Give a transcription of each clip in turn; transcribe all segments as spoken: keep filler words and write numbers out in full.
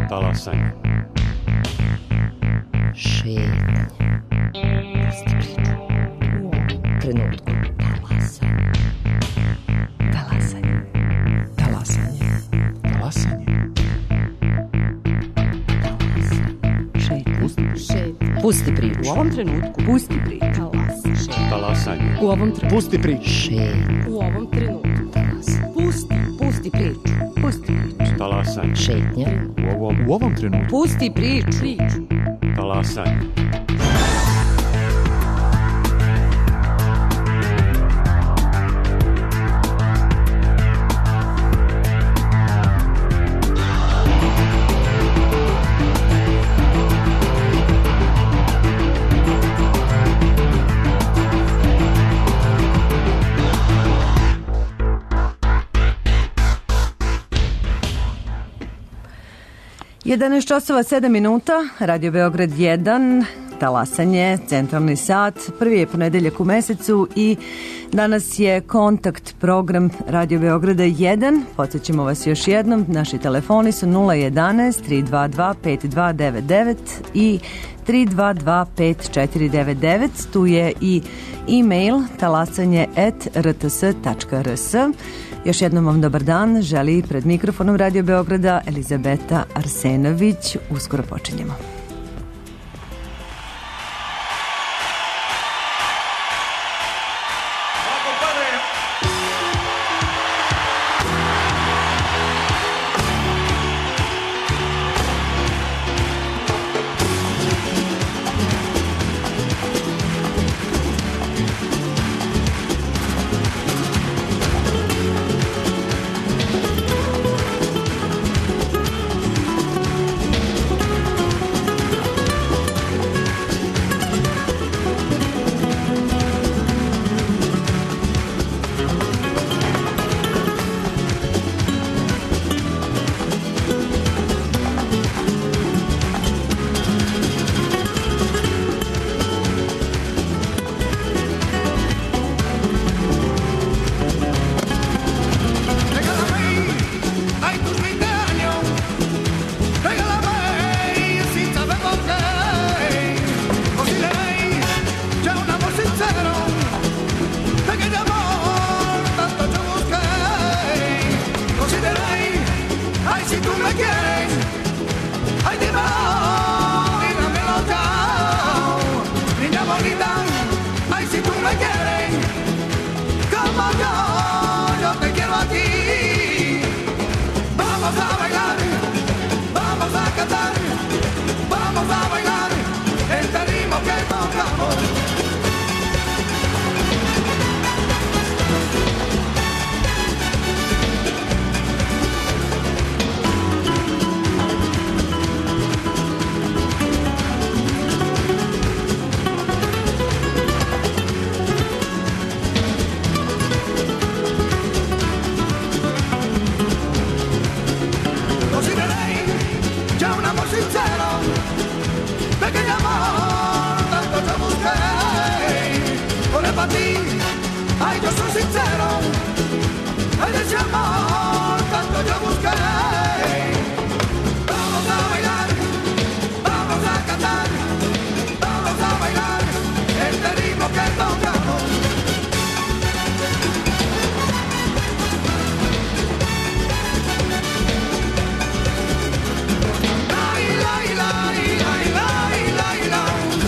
Talasanje. Šetnja. Pusti priču. U ovom trenutku. Talasanje. Talasanje. Talasanje. Talasanje. Šetnja. Šetnja. Pusti priču. U ovom trenutku. Pusti priču. Talasanje. Talasanje. U ovom trenutku. Pusti priču. Šetnja. U ovom trenutku. Talasanje. Pusti. Pusti priču. Pusti priču. Talasanje. Šetnja. U ovom, U ovom trenutku. Pusti priču. Priču. talasanje. jedanaest časova sedam minuta, Radio Beograd jedan, talasanje, centralni sat, prvi je ponedeljak u mesecu i danas je kontakt program Radio Beograda jedan. Podsjećamo vas još jednom, naši telefoni su nula jedanaest tri dva dva pet dva devet devet i tri dva dva pet četiri devet devet. Tu je i e-mail talasanje at r t s tačka r s. Još jednom vam dobar dan, želi pred mikrofonom Radio Beograda Elizabeta Arsenović. Uskoro počinjemo.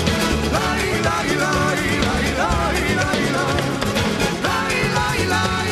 La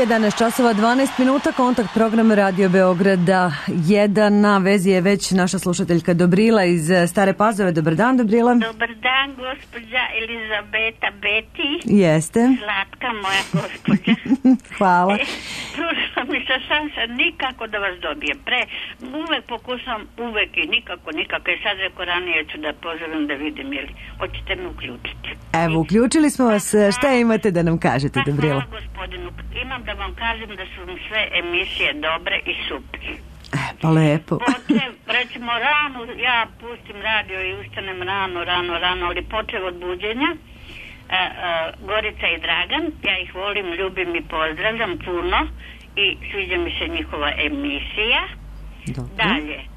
jedanaest časova dvanaest minuta, kontakt program Radio Beograda jedan. Na vezi je već naša slušateljka Dobrila iz Stare Pazove. Dobar dan, Dobrila. Dobar dan, gospođa Elizabeta Beti. Jeste. Slatka moja gospođa. Hvala. E, Slušam mi sa šansa nikako da vas dobijem. Pre, uvek pokušam, uvek i nikako, nikako. I sad reko ranije ću da poželim da vidim, jel hoćete me uključiti. Evo, uključili smo vas. Šta imate da nam kažete, Pa, Dobrila? hvala gospodinu. Imam da vam kažem da su mi sve emisije dobre i super. E, pa lepo. Počev, recimo rano, ja pustim radio i ustanem rano, rano, rano, ali počev od buđenja, e, e, Gorica i Dragan, ja ih volim, ljubim i pozdravljam puno i sviđa mi se njihova emisija. Dobro. Dalje, e,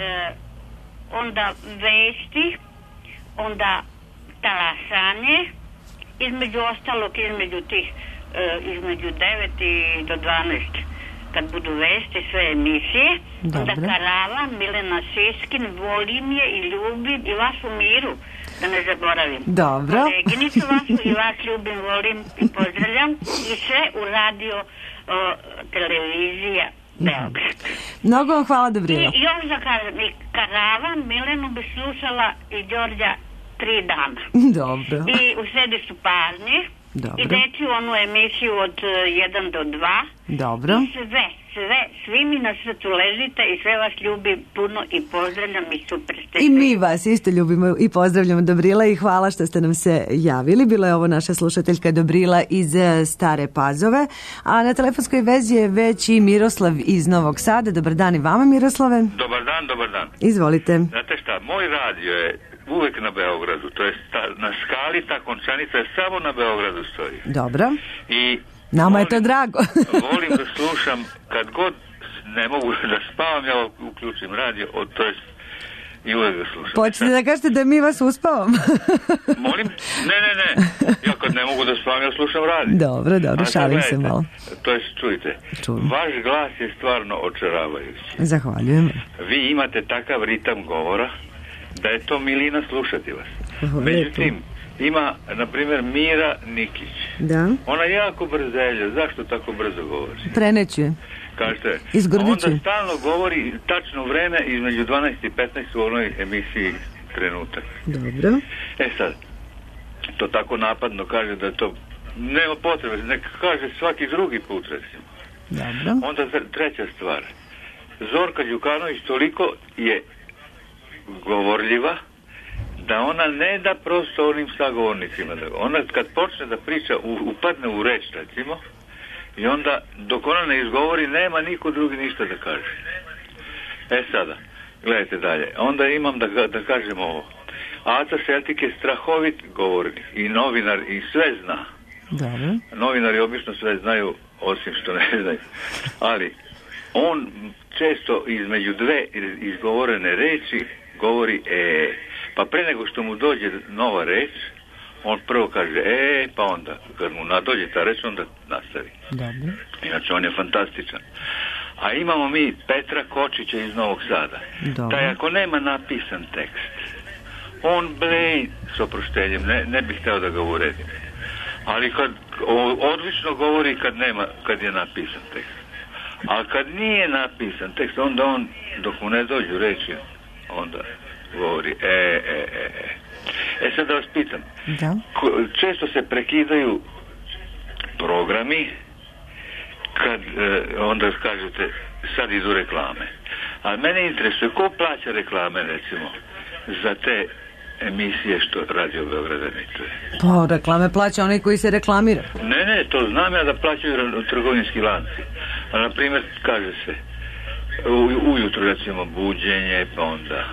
onda vesti, onda talasanje, između ostalog, između tih, e, između devet i do dvanaest, kad budu vesti, sve emisije. Dobro. Onda Karavan, Milena Siskin, volim je i ljubim i vas u miru, da ne zaboravim. Dobro. Koleginicu vašu i vas ljubim, volim i pozdravljam i sve u radio o, televizija Beograd. Mnogo vam hvala, I Dobrila. još da kažem, i Karavan, Milenu bi slušala i Đorđa tri dana. Dobro. I u središtu Parnje. Dobro. I dečju onu emisiju od jedan do dva. Dobro. I sve, sve, svi mi na srcu ležite i sve vas ljubim puno i pozdravljam i super ste. I mi vas isto ljubimo i pozdravljamo, Dobrila, i hvala što ste nam se javili. Bila je ovo naša slušateljka Dobrila iz eh, Stare Pazove, a na telefonskoj vezi je već i Miroslav iz Novog Sada. Dobar dan i vama, Miroslave. Dobar dan, dobar dan. Izvolite. Znate šta, moj radio je uvek na Beogradu, to je sta, na skali ta končanica je samo na Beogradu stoji. Dobro. I Nama je to volim- drago. volim da slušam, kad god ne mogu da spavam, ja uključim radio, od, to jest i uvek ga slušam. Počnite da kažete da mi vas uspavamo. Molim? Ne, ne, ne. Ja kad ne mogu da spavam, ja slušam radio. Dobro, dobro, A sad šalim se gledajte, malo. To jest, čujte, Čujem. vaš glas je stvarno očaravajući. Zahvaljujem. Vi imate takav ritam govora da je to milina slušati vas. Hvala Međutim, ima, na primjer, Mira Nikić. Da, Ona jako brzelja. Zašto tako brzo govori? preneću je. Kažete, Iz Grdića. onda stalno govori tačno vreme između dvanaest i petnaest u onoj emisiji Trenutak. Dobro. E sad, to tako napadno kaže da to nema potrebe, neka kaže svaki drugi put, recimo. Dobro. Onda treća stvar. Zorka Đukanović toliko je govorljiva da ona ne da prosto onim sagovornicima. Ona kad počne da priča, upadne u reč, recimo, i onda dok ona ne izgovori, nema niko drugi ništa da kaže. E sada, gledajte dalje. Onda imam da, da kažem ovo. Aca Seltik je strahovit govornik i novinar i sve zna. Dobro. Novinari obično sve znaju, osim što ne znaju. Ali on često između dve izgovorene reči govori e. Pa pre nego što mu dođe nova reč, on prvo kaže e, pa onda kad mu nadođe ta reč, onda nastavi. Dobro. Inače on je fantastičan. A imamo mi Petra Kočića iz Novog Sada. Dobro. Taj ako nema napisan tekst, on blej s oproštenjem, ne, ne bih hteo da ga uredim. Ali kad o, odlično govori kad nema, kad je napisan tekst. A kad nije napisan tekst, onda on, dok mu ne dođu reči, onda govori e, e, e, e. E sad da vas pitam, Da. ko, često se prekidaju programi kad e, onda kažete sad idu reklame. A mene interesuje ko plaća reklame, recimo, za te emisije što Radio Beograd emituje. Pa reklame plaća onaj koji se reklamira. Ne, ne, to znam ja da plaćaju ra- trgovinski lanci. A na primjer, kaže se u, ujutru, recimo, buđenje, pa onda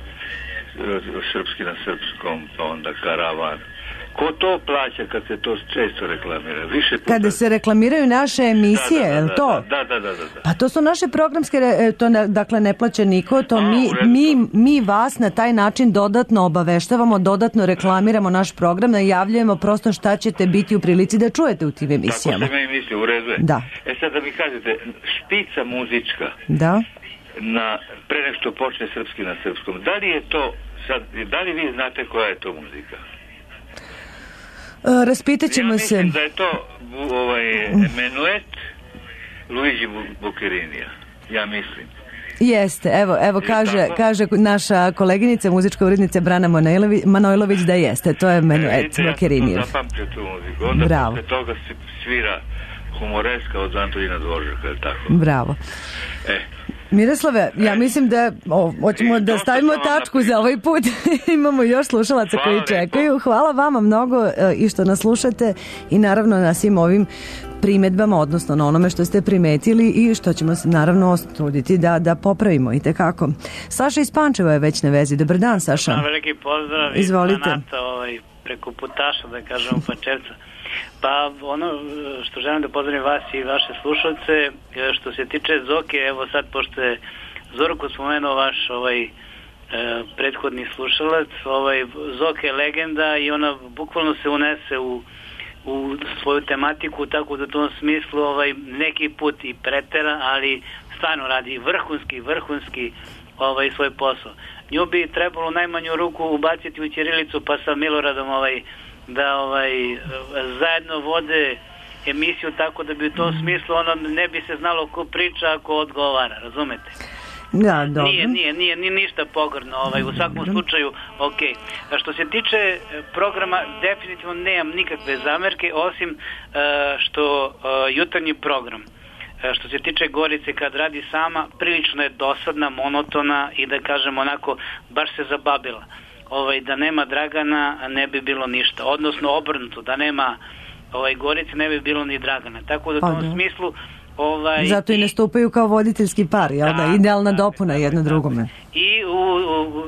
e, srpski na srpskom, pa onda Karavan. Ko to plaća kad se to često reklamira? Više puta... Kada se reklamiraju naše emisije, Da, da, je li da, to? Da, da, da, da, da. Pa to su naše programske, re- to ne, dakle ne plaća niko, to A, mi, u redu. mi, mi vas na taj način dodatno obaveštavamo, dodatno reklamiramo naš program, najavljujemo prosto šta ćete biti u prilici da čujete u tim Tako emisijama. se meni misli, u redu je. Da. E sad da mi kažete, špica muzička, Da. na, pre nek što počne srpski na srpskom, da li je to, sad, da li vi znate koja je to muzika? E, raspitat ćemo Ja se. mislim da je to bu- ovaj, menuet Luigi Buccherinija, ja mislim. Jeste, evo, evo kaže, kaže naša koleginica, muzička urednica Brana Manojlović, Manojlović da jeste, to je menuet Buccherinijev. Ja sam zapamtio tu muziku, onda Bravo. posle toga svira Humoreska od Antonina Dvoržaka, je tako? Bravo. E. Miroslave, ja mislim da o, hoćemo da stavimo tačku za ovaj put. Imamo još slušalaca Hvala koji čekaju. Hvala vama mnogo e, i što nas slušate i naravno na svim ovim primedbama, odnosno na onome što ste primetili i što ćemo se naravno truditi da, da popravimo i tekako. Saša iz Pančeva je već na vezi. Dobar dan, Saša. Na veliki pozdrav. Izvolite. Nata, ovaj, preko putaša, da kažemo, Pančevca. Pa ono što želim da pozdravim vas i vaše slušalce, što se tiče Zoke, evo sad pošto je Zorko spomenuo vaš ovaj e, prethodni slušalac, ovaj Zoka je legenda i ona bukvalno se unese u u svoju tematiku, tako da u tom smislu ovaj neki put i pretera, ali stvarno radi vrhunski, vrhunski ovaj svoj posao. Nju bi trebalo najmanju ruku ubaciti u ćirilicu, pa sa Miloradom ovaj da ovaj zajedno vode emisiju, tako da bi u tom smislu ono ne bi se znalo ko priča, ako odgovara, razumete? Da, dobro. Nije, nije, nije, nije ništa pogrdno, ovaj, u svakom dobro. slučaju, ok. A što se tiče programa, definitivno nemam nikakve zamerke, osim uh, što uh, jutarnji program, uh, što se tiče Gorice, kad radi sama, prilično je dosadna, monotona i da kažem onako, baš se zababila. Ovaj, da nema Dragana, ne bi bilo ništa. Odnosno obrnuto, da nema ovaj, Gorice, ne bi bilo ni Dragana. Tako da u tom smislu ovaj, zato i nastupaju kao voditeljski par, jel da? da idealna da, dopuna da, jedno da, drugome. I u, u, u,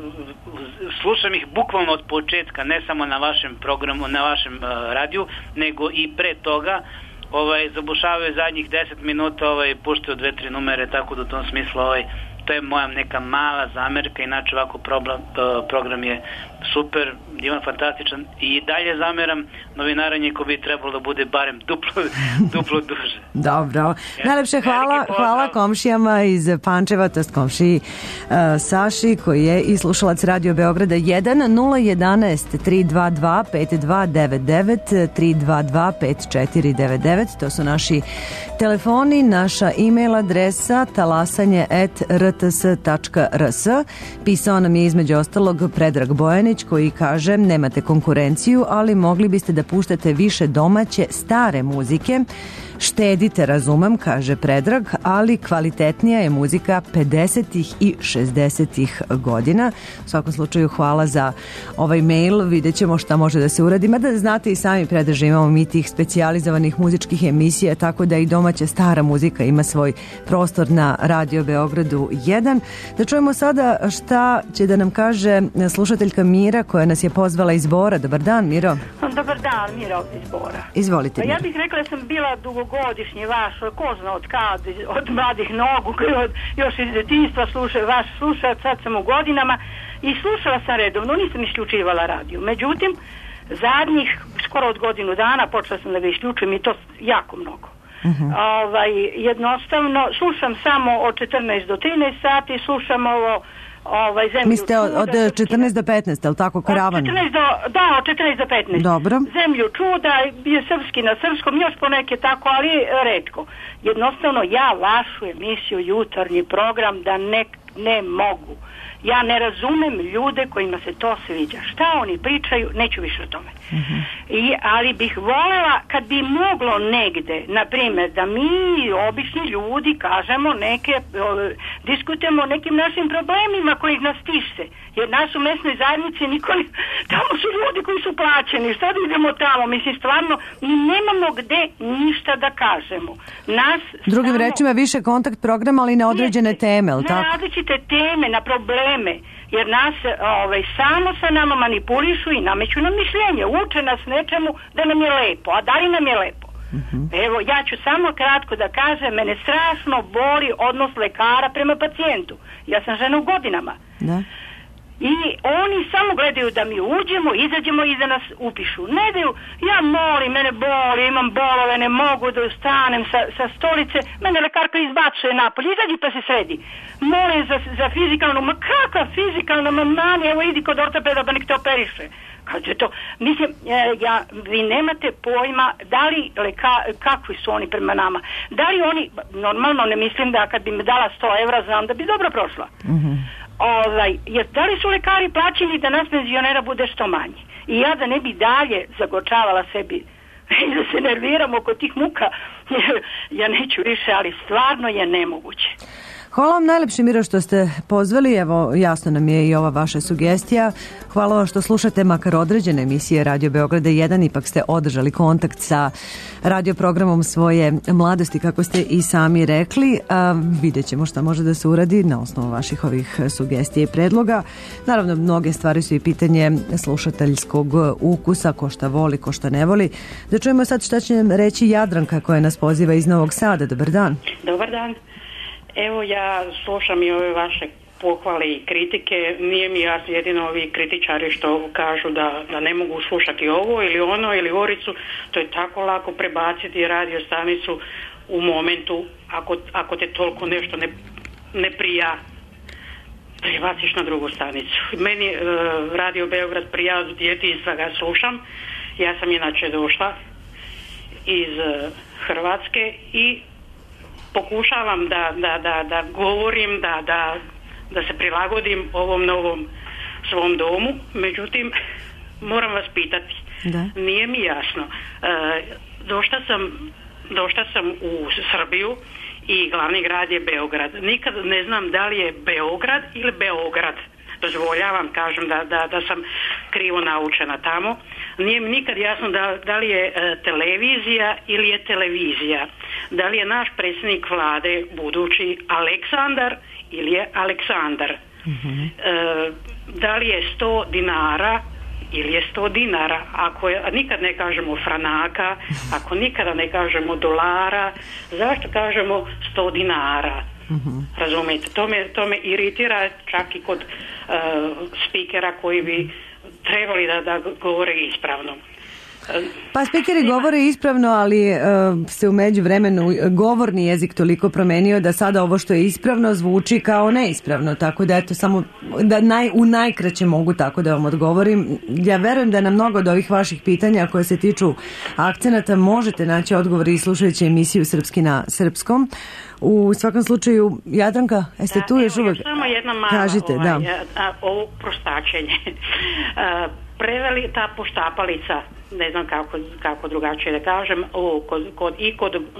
slušam ih bukvalno od početka, ne samo na vašem programu, na vašem uh, radiju, nego i pre toga. Ovaj, zabušavaju zadnjih deset minuta, ovaj, puštaju dve, tri numere, tako da u tom smislu ovaj, to je moja neka mala zamerka, inače ovako problem, program je super, divan, fantastičan i dalje zameram novinaranje ko bi trebalo da bude barem duplo, duplo duže. Dobro, najlepše hvala, hvala komšijama iz Pančeva, to jest komšiji uh, Saši koji je i slušalac Radio Beograda jedan nula jedanaest tri dva dva pet dva devet devet tri dva dva pet četiri devet devet, to su naši telefoni, naša e-mail adresa talasanje at r t s tačka r s. Pisao nam je između ostalog Predrag Bojanić koji kaže nemate konkurenciju, ali mogli biste da puštate više domaće stare muzike. Štedite, razumem, kaže Predrag, ali kvalitetnija je muzika pedesetih i šezdesetih godina. U svakom slučaju hvala za ovaj mail, vidjet ćemo šta može da se uradi. Mada znate i sami, Predraže, imamo mi tih specijalizovanih muzičkih emisija, tako da i domaća stara muzika ima svoj prostor na Radio Beogradu jedan. Da čujemo sada šta će da nam kaže slušateljka Mira koja nas je pozvala iz Bora. Dobar dan, Miro. Dobar dan, Mira iz Bora. Izvolite. Ja bih rekla da sam bila dugogodišnji vaš, ko zna od kad, od mladih nogu, od, još iz detinjstva sluša, vaš slušač, sad sam u godinama i slušala sam redovno, nisam isključivala radio. Međutim, zadnjih skoro od godinu dana počela sam da ga isključujem i to jako mnogo. Uh-huh. Ovaj, jednostavno, slušam samo od četrnaest do trinaest sati, slušam ovo ovaj zemlju. Mislite od, od četrnaest do petnaest, je li tako, karavan? četrnaest do, da, od četrnaest do petnaest. Dobro. Zemlju čuda, je srpski na srpskom, još poneke tako, ali retko. Jednostavno, ja vašu emisiju, jutarnji program, da ne, ne mogu. Ja ne razumem ljude kojima se to sviđa. Šta oni pričaju, neću više o tome. Uh-huh. I, ali bih voljela kad bi moglo negde, na primjer, da mi obični ljudi kažemo neke, o, diskutujemo o nekim našim problemima koji nas tiše. Jer nas u mesnoj zajednici niko ne, tamo su ljudi koji su plaćeni. Šta da idemo tamo? Mislim, stvarno, mi nemamo gde ništa da kažemo. Nas Drugim samo, rečima, više kontakt programa, ali na određene jeste, teme, ali tako? Na različite teme, na probleme. Jer nas ovaj, samo sa nama manipulišu i nameću nam mišljenje. Uče nas nečemu da nam je lepo. A da li nam je lepo? Uh-huh. Evo, ja ću samo kratko da kažem, mene strašno boli odnos lekara prema pacijentu. Ja sam žena u godinama. Da. I oni samo gledaju da mi uđemo, izađemo i da nas upišu. Ne daju, ja molim, mene boli, imam bolove, ne mogu da ustanem sa, sa stolice, mene lekarka izbacuje napolje, izađi pa se sredi. Molim za, za fizikalnu, ma kakva fizikalna, ma mani, evo idi kod ortopeda pa nek te operiše. Kaže to, mislim, ja, vi nemate pojma da li, leka, kakvi su oni prema nama. Da li oni, normalno ne mislim da kad bi me dala sto evra, znam da bi dobro prošla. Mhm. Ovaj, jer da li su lekari plaćeni da nas penzionera bude što manje? I ja da ne bi dalje zagočavala sebi i da se nerviram oko tih muka, ja neću više, ali stvarno je nemoguće. Hvala vam najlepše, Miro, što ste pozvali. Evo, jasno nam je i ova vaša sugestija. Hvala vam što slušate makar određene emisije Radio Beograda jedan. Ipak ste održali kontakt sa radioprogramom svoje mladosti, kako ste i sami rekli. A, vidjet ćemo šta može da se uradi na osnovu vaših ovih sugestija i predloga. Naravno, mnoge stvari su i pitanje slušateljskog ukusa, ko šta voli, ko šta ne voli. Da čujemo sad šta će nam reći Jadranka, koja nas poziva iz Novog Sada. Dobar dan. Dobar dan. Evo, ja slušam i ove vaše pohvale i kritike. Nije mi jasno, jedino ovi kritičari što kažu da, da ne mogu slušati ovo ili ono ili Oricu. To je tako lako prebaciti radio stanicu u momentu ako, ako te toliko nešto ne, ne prija, prebaciš na drugu stanicu. Meni uh, Radio Beograd prija od djetinjstva ga slušam. Ja sam inače došla iz uh, Hrvatske i pokušavam da, da, da, da govorim, da, da, da se prilagodim ovom novom svom domu, međutim moram vas pitati, da. Nije mi jasno. E, došla sam, došla sam u Srbiju i glavni grad je Beograd. Nikad ne znam da li je Beograd ili Beograd. Dozvoljavam, kažem da, da, da sam krivo naučena tamo. Nije mi nikad jasno da, da li je e, televizija ili je televizija. Da li je naš predsjednik vlade budući Aleksandar ili je Aleksandar. Mm-hmm. E, da li je sto dinara ili je sto dinara. Ako je, nikad ne kažemo franaka, ako nikada ne kažemo dolara, zašto kažemo sto dinara? Mm-hmm. Razumijete, to me, to me iritira čak i kod uh, spikera koji bi trebali da, da govore ispravno. Pa spikeri govore ispravno, ali uh, se u međuvremenu govorni jezik toliko promenio da sada ovo što je ispravno zvuči kao neispravno, tako da eto samo da naj, u najkraće mogu tako da vam odgovorim. Ja verujem da na mnogo od ovih vaših pitanja koje se tiču akcenata možete naći odgovor i slušajući emisiju Srpski na srpskom. U svakom slučaju, Jadranka, jeste da, tu još uvijek? Samo jedna mala, kažite, ovaj, da. A, ovo prostačenje. A, preveli ta poštapalica, ne znam kako, kako drugačije da kažem, o, kod, kod, i kod uh,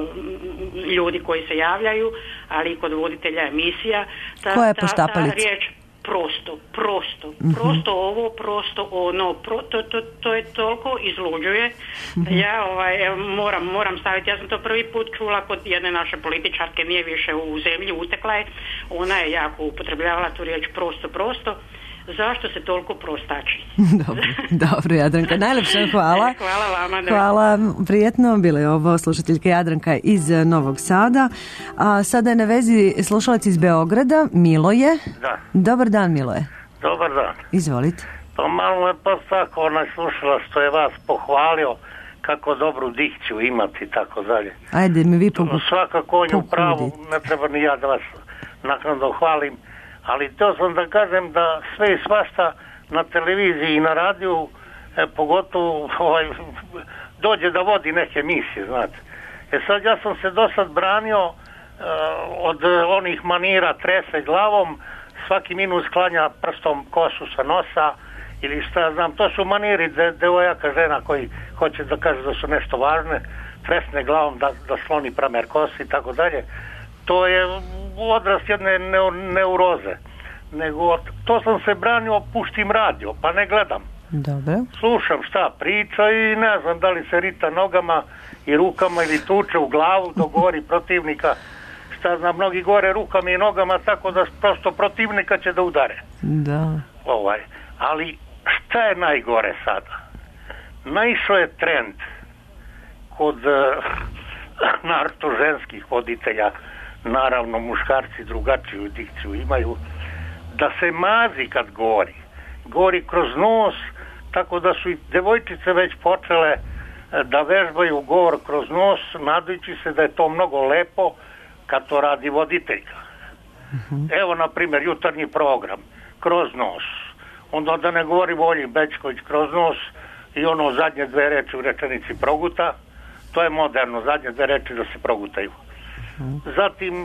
ljudi koji se javljaju, ali i kod voditelja emisija. Ta, koja je ta, poštapalica? Ta riječ prosto, prosto, mm-hmm. prosto ovo, prosto ono, pro, to, to, to je toliko izluđuje. Mm-hmm. Ja ovaj, moram, moram staviti, ja sam to prvi put čula kod jedne naše političarke, nije više u zemlji, utekla je, ona je jako upotrebljavala tu riječ prosto, prosto. Zašto se toliko prostači? Dobro, dobro, Jadranka, najlepša hvala. Hvala vama. Da. Hvala, prijetno, bila je ovo slušateljka Jadranka iz Novog Sada. A sada je na vezi slušalac iz Beograda, Miloje. Da. Dobar dan, Miloje. Dobar dan. Izvolite. Pa malo je pa tako onaj slušala što je vas pohvalio, kako dobru dikciju imati i tako dalje. Ajde, mi vi pogu... Svakako on je u pravu, ne treba ni ja da vas naknadno hvalim. Ali to sam da kažem da sve i svašta na televiziji i na radiju, e, pogotovo ovaj, dođe da vodi neke emisije, znate. E sad ja sam se dosad branio e, od onih manira trese glavom, svaki minut sklanja prstom kosu sa nosa ili šta ja znam, to su maniri de, devojaka žena koji hoće da kaže da su nešto važne, tresne glavom da, da sloni pramer kosi i tako dalje. To je odraz jedne neuroze. Nego to sam se branio, puštim radio, pa ne gledam. Dobro. Slušam šta priča i ne znam da li se rita nogama i rukama ili tuče u glavu dok govori protivnika. Šta znam, mnogi gore rukama i nogama tako da prosto protivnika će da udare. Da. Ovaj. Ali šta je najgore sada? Naišao je trend kod uh, naročito ženskih voditelja, naravno muškarci drugačiju dikciju imaju, da se mazi kad gori. Gori kroz nos, tako da su i devojčice već počele da vežbaju govor kroz nos, nadajući se da je to mnogo lepo kad to radi voditeljka. Uh-huh. Evo, na primjer, jutarnji program, kroz nos. Onda da ne govori Volji Bećković kroz nos i ono zadnje dve reči u rečenici proguta, to je moderno, zadnje dve reči da se progutaju. Uh-huh. Zatim,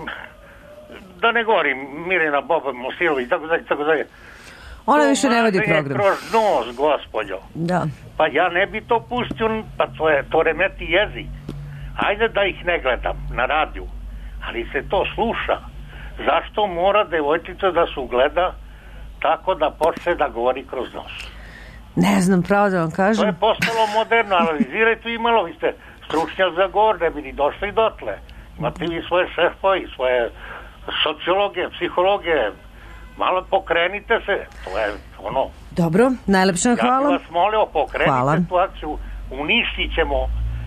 da ne govorim Mirjana Boba Mosilović, tako dalje, tako dalje. Ona više ne vodi program. Kroz nos, gospođo. Da. Pa ja ne bi to pustio, pa to, je, to remeti jezik. Ajde da ih ne gledam na radiju, ali se to sluša. Zašto mora devojčica da se ugleda tako da počne da govori kroz nos? Ne znam, pravo da vam kažem. To je postalo moderno, analizirajte i malo, vi ste stručnjak za govor, ne bi ni došli dotle. Imate vi svoje šefove i svoje sociologe, psihologe, malo pokrenite se, to je ono... Dobro, najlepša hvala. Ja bih vas molio, pokrenite hvala. Situaciju, uništit ćemo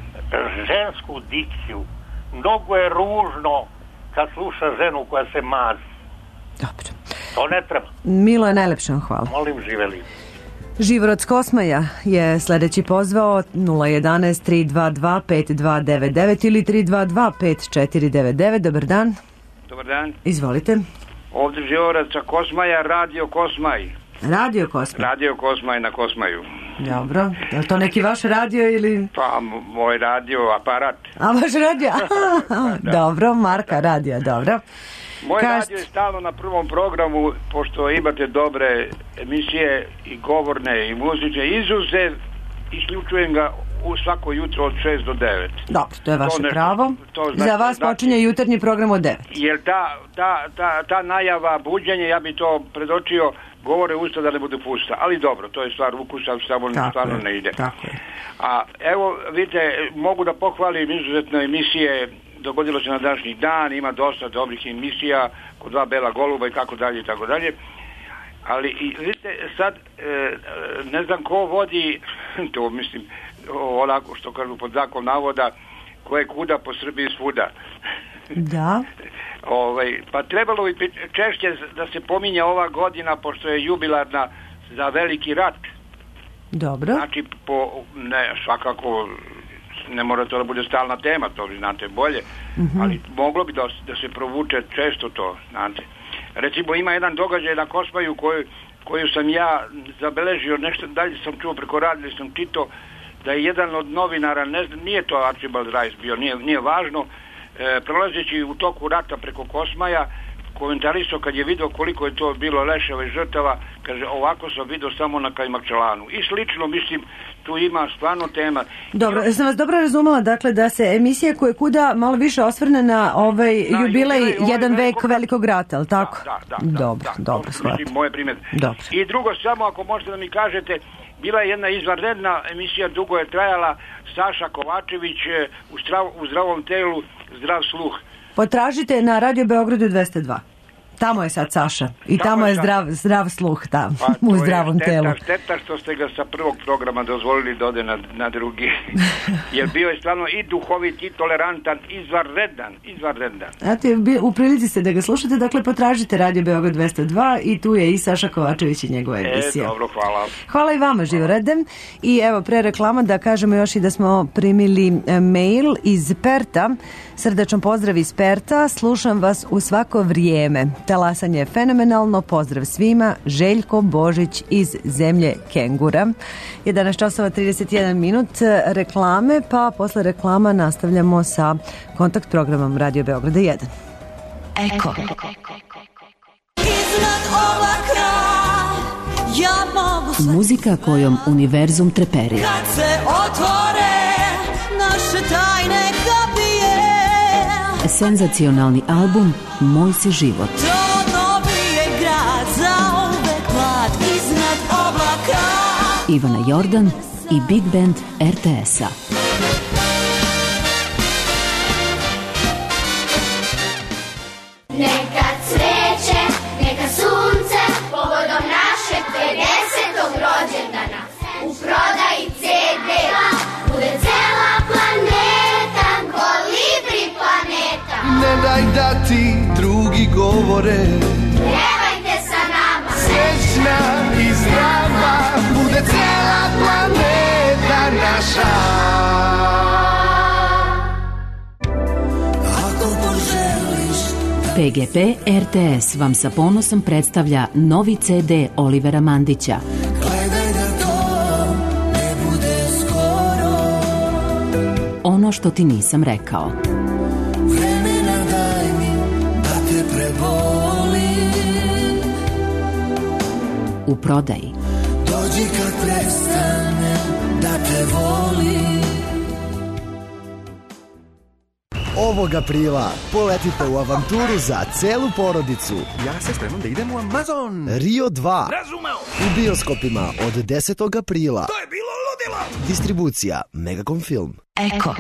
žensku dikciju. Mnogo je ružno kad sluša ženu koja se mazi. Dobro. To ne treba. Milo je, najlepša hvala. Molim, živeli. Živorod Kosmaja je sljedeći pozvao nula jedan tri dva dva pet dva devet devet ili tri dva dva pet četiri devet devet. Dobar dan. Dobar dan. Izvolite. Ovdje Živorad sa Kosmaja, Radio Kosmaj. Radio Kosmaj? Radio Kosmaj na Kosmaju. Dobro. Je li to neki vaš radio ili... Pa, moj radio aparat. A, vaš radio? Dobro, marka radija, dobro. Moj Kažete... radio je stalno na prvom programu, pošto imate dobre emisije i govorne i muzične, izuzev, isključujem ga u svako jutro od šest do devet. Dobro, to je vaše to nešto, pravo. To znači, za vas znači, počinje jutarnji program od devet. Jer ta, ta, ta, ta najava buđenja, ja bi to predočio, govore usta da ne bude pusta. Ali dobro, to je stvar ukusa, samo stvarno ne ide. Tako je. A evo, vidite, mogu da pohvalim izuzetno emisije, dogodilo se na današnji dan, ima dosta dobrih emisija, kod dva Bela Goluba i tako dalje i tako dalje. Ali, i, vidite, sad, e, ne znam ko vodi, to mislim, onako što kažu pod znakom navoda, ko je kuda po Srbiji svuda. Da. Ovaj, pa trebalo bi češće da se pominje ova godina, pošto je jubilarna za veliki rat. Dobro. Znači, po, ne, svakako, ne mora to da bude stalna tema, to vi znate bolje, mm-hmm. ali moglo bi da, da se provuče često to, znate. Recimo, ima jedan događaj na Kosmaju koju, koju sam ja zabeležio, nešto dalje sam čuo preko radija, sam čitao da je jedan od novinara, ne znam, nije to Archibald Rice bio, nije, nije važno, e, prolazeći u toku rata preko Kosmaja, komentarisao kad je vidio koliko je to bilo leševa i žrtava, kaže, ovako sam vidio samo na Kajmakčalanu. I slično, mislim, tu ima stvarno tema. Dobro, ja sam vas dobro razumela, dakle, da se emisija koja kuda malo više osvrne na ovaj na, jubilej, jubilej jedan vek velikog, velikog rata, ali tako? Da, da, da. Dobro, da, dobro, to, mislim, moje primjedbe. Dobro. I drugo, samo ako možete da mi kažete, bila je jedna izvanredna emisija, dugo je trajala, Saša Kovačević u, strav, u zdravom telu, zdrav sluh. Potražite na Radio Beogradu dvesta dva. Tamo je sad Saša. I tamo, tamo je zdrav, zdrav sluh tamo, pa, u zdravom šteta, telu. Šteta što ste ga sa prvog programa dozvolili da ode na, na drugi. Jer bio je stvarno i duhovit, i tolerantan, izvanredan, izvanredan. Znate, u prilici ste da ga slušate, dakle potražite Radio Beograd dvesta dva i tu je i Saša Kovačević i njegova emisija. E, dobro, hvala. Hvala i vama, Živorade. I evo, pre reklama da kažemo još i da smo primili mail iz Perta. Srdačan pozdrav iz Perta, slušam vas u svako vrijeme. Talasanje je fenomenalno, pozdrav svima, Željko Božić iz zemlje Kengura. jedanaest časova trideset jedan minut reklame, pa posle reklama nastavljamo sa kontakt programom Radio Beograda jedan. Eko. Iznad oblaka ja mogu... Muzika kojom univerzum treperi. Kad se otvore naše tajne kapije. Senzacionalni album Moj si život. To dobije grad za uvek mlad iznad oblaka. Ivana Jordan i Big Band er te es-a. Neka cveće, neka sunce, povodom našeg pedesetog rođendana. U prodaji ce de bude cela planeta, Kolibri planeta. Ne daj da ti drugi govore, pevajte sa nama. F G P R T S vam sa ponosom predstavlja novi C D Olivera Mandića. Gledaj da to ne bude skoro. Ono što ti nisam rekao. Vremena daj mi da te prebolim. U prodaji. Dođi kad prestanem da te volim. Ovog aprila poletite u avanturu za celu porodicu. Ja se spremam da idem u Amazon. Rio dva. Razumeo. U bioskopima od desetog aprila. To je bilo ludilo. Distribucija Megacom Film. Eko.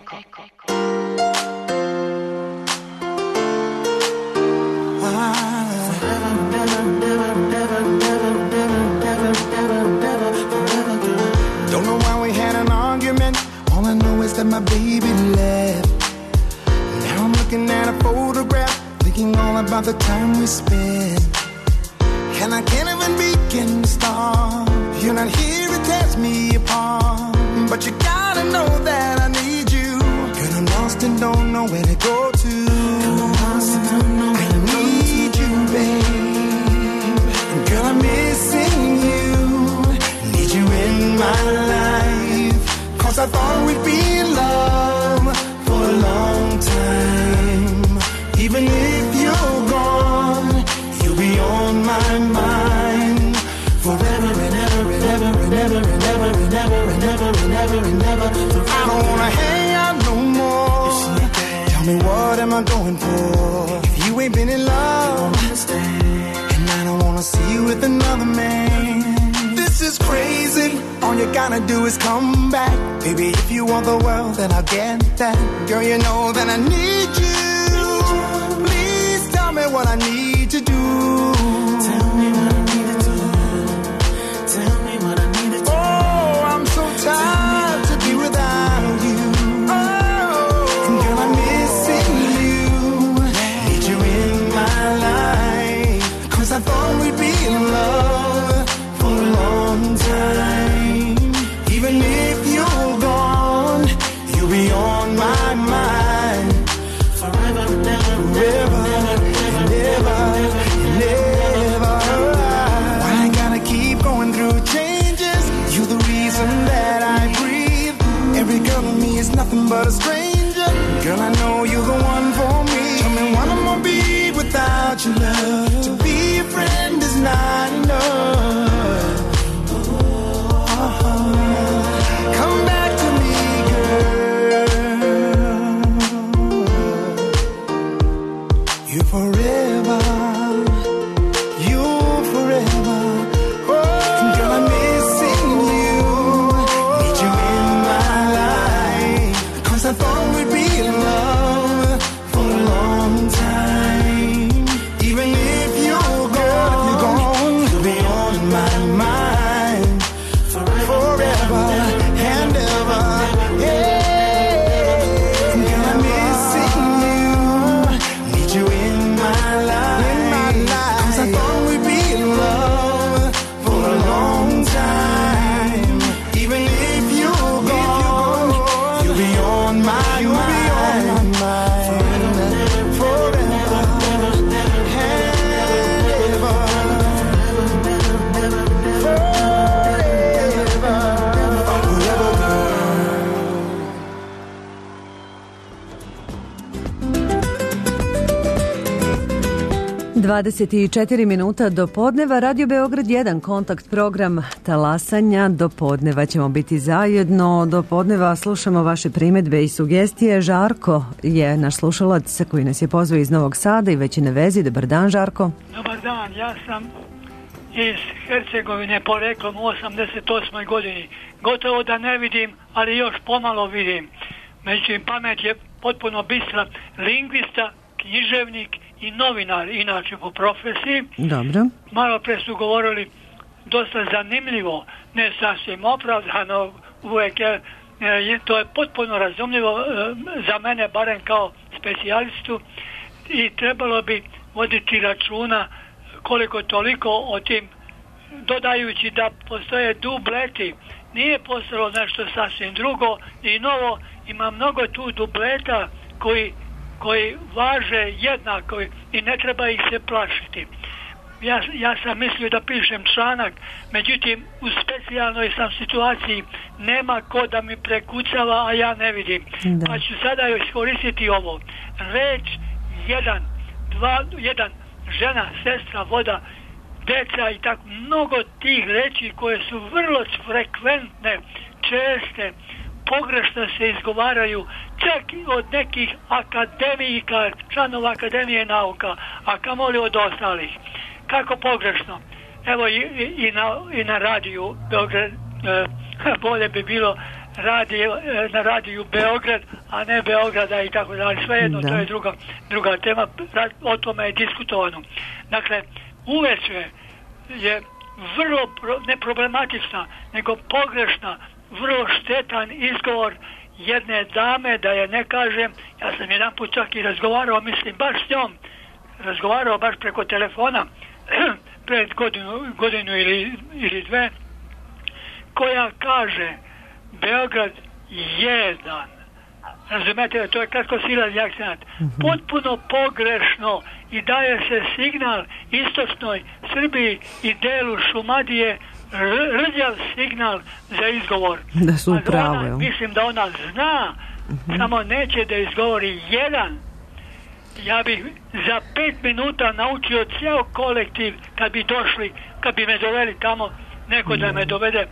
Don't know why we had an argument. All I know is that my baby left. Now I'm looking at a photograph, thinking all about the time we spent. And I can't even begin to start. You're not here, it tears me apart. But you gotta know that I need you. Girl, I'm lost and don't know where to go to. I need you, babe. Girl, I'm missing you. Need you in my life. Cause I thought we'd be in love for a long time. Even if you're gone, you'll be on my mind. Forever and ever and ever and ever and ever and ever and ever and ever and ever. I don't wanna hang out no more. Tell me what am I going for? If you ain't been in love, and I don't wanna see you with another man. This is crazy. All you gotta do is come back. Baby, if you want the world, then I'll get that. Girl, you know that I need you. Please tell me what I need to do. Tell me what I need to do. Tell me what I need to do. Oh, I'm so tired to be without you. Oh, and girl, I'm missing you. Need you in my life. Cause I thought we'd be in love for a long time. Even if you're gone, you'll be on my mind. Forever and ever, forever and ever and ever. Why I gotta keep going through changes? You're the reason that I breathe. Every girl in me is nothing but a stranger. Girl, I know you're the one for me. Tell me what I'm gonna be without your love. To be a friend is not enough. Come back to me, girl. You forever, you forever. Oh, girl, I'm missing you. Need you in my life. Cause I thought we'd be in love for a long time. Even if you're gone, you're gone, you'll be on my mind. Forever and ever, yeah. Girl, I'm missing you. Need you in my life, in my life. Cause I thought we'd be in love for a long time. Even if you're gone, you'll be on my mind. Forever and ever. dvadeset četiri minuta do podneva, Radio Beograd jedan, kontakt program talasanja. Do podneva ćemo biti zajedno. Do podneva slušamo vaše primedbe i sugestije. Žarko je naš slušalac koji nas je pozvao iz Novog Sada i već je na vezi. Dobar dan, Žarko. Dobar dan, ja sam iz Hercegovine poreklom u osamdeset osmoj godini. Gotovo da ne vidim, ali još pomalo vidim. Međutim, pamet je potpuno bistra. Lingvista, književnik i novinar, inače po profesiji. Dobro. Malo pre su govorili dosta zanimljivo, ne sasvim opravdano, uvek je, to je potpuno razumljivo za mene, barem kao specijalistu, i trebalo bi voditi računa koliko toliko o tim, dodajući da postoje dubleti. Nije postalo nešto sasvim drugo i novo, ima mnogo tu dubleta koji koji važe jednako i ne treba ih se plašiti. Ja, ja sam mislio da pišem članak, međutim u specijalnoj sam situaciji, nema ko da mi prekucava, a ja ne vidim. Da. Pa ću sada iskoristiti ovo. Reč jedan, dva, jedan, žena, sestra, voda, deca i tako mnogo tih reči koje su vrlo frekventne, česte, pogrešno se izgovaraju, čak i od nekih akademika, članova Akademije nauka, a kamoli od ostalih. Kako pogrešno? Evo i, i, i, na, i na radiju Beograd, e, bolje bi bilo radio, e, na radiju Beograd, a ne Beograda i tako dalje. Svejedno, to je druga, druga tema, o tome je diskutovano. Dakle, uveče je vrlo pro, ne problematična, nego pogrešna, vrlo štetan izgovor jedne dame, da je ne kažem. Ja sam jedan put čak i razgovarao, mislim baš s njom, razgovarao baš preko telefona pred godinu, godinu ili, ili dve, koja kaže Beograd jedan. Razumete, to je kratkosilazni akcent. Potpuno pogrešno i daje se signal istočnoj Srbiji i delu Šumadije, rđav signal za izgovor. Da su upravo. Mislim da ona zna, uh-huh. samo neće da izgovori jedan. Ja bih za pet minuta naučio cijel kolektiv kad bi došli, kad bi me doveli tamo, neko da me dovede.